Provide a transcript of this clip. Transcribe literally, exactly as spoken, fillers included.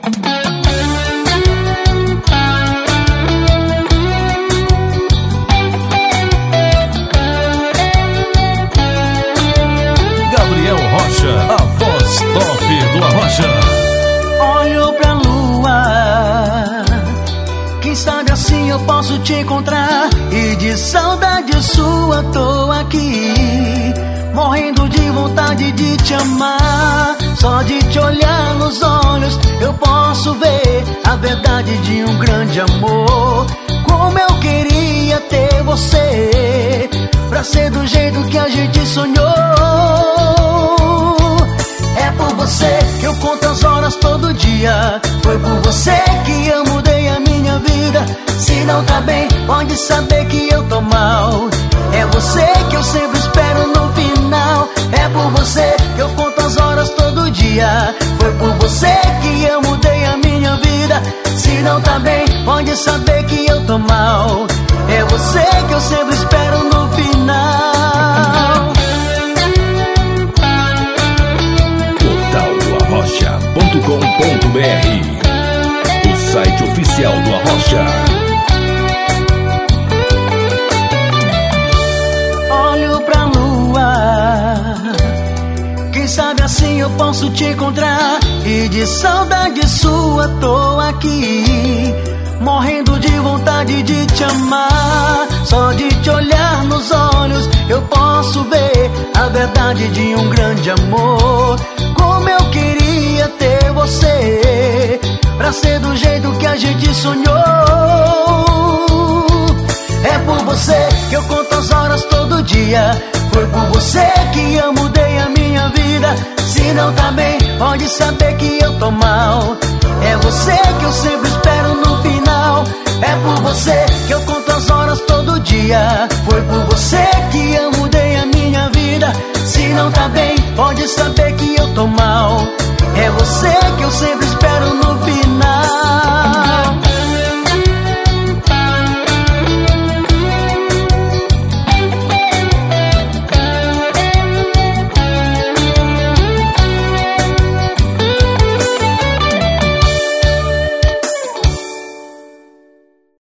Gabriel Rocha, a voz top do Arrocha. Olho pra lua, quem sabe assim eu posso te encontrar. E de saudade sua tô aqui, morrendo de vontade de te amar. Só de te olhar nos olhos eu posso ver a verdade de um grande amor. Como eu queria ter você, pra ser do jeito que a gente sonhou. É por você que eu conto as horas todo dia. Foi por você que eu mudei a minha vida. Se não tá bem, pode saber que eu tô mal. É você que eu sempre espero no final. É por você que eu conto as horas todo dia. Foi por você que eu mudei a minha vida. Se não tá bem, pode saber que eu tô mal. É você que eu sempre espero no final. portal do arrocha ponto com ponto br, o site oficial do Arrocha. Olho pra lua, quem sabe assim eu posso te encontrar. E de saudade sua tô aqui, morrendo de vontade de te amar. Só de te olhar nos olhos eu posso ver a verdade de um grande amor. Como eu queria ter você, pra ser do jeito que a gente sonhou. É por você que eu conto as horas todo dia. Foi por você que eu mudei a minha vida. Se não tá bem, pode saber que eu tô mal. É você que eu sempre espero no final. É por você que eu conto as horas todo dia. Foi por você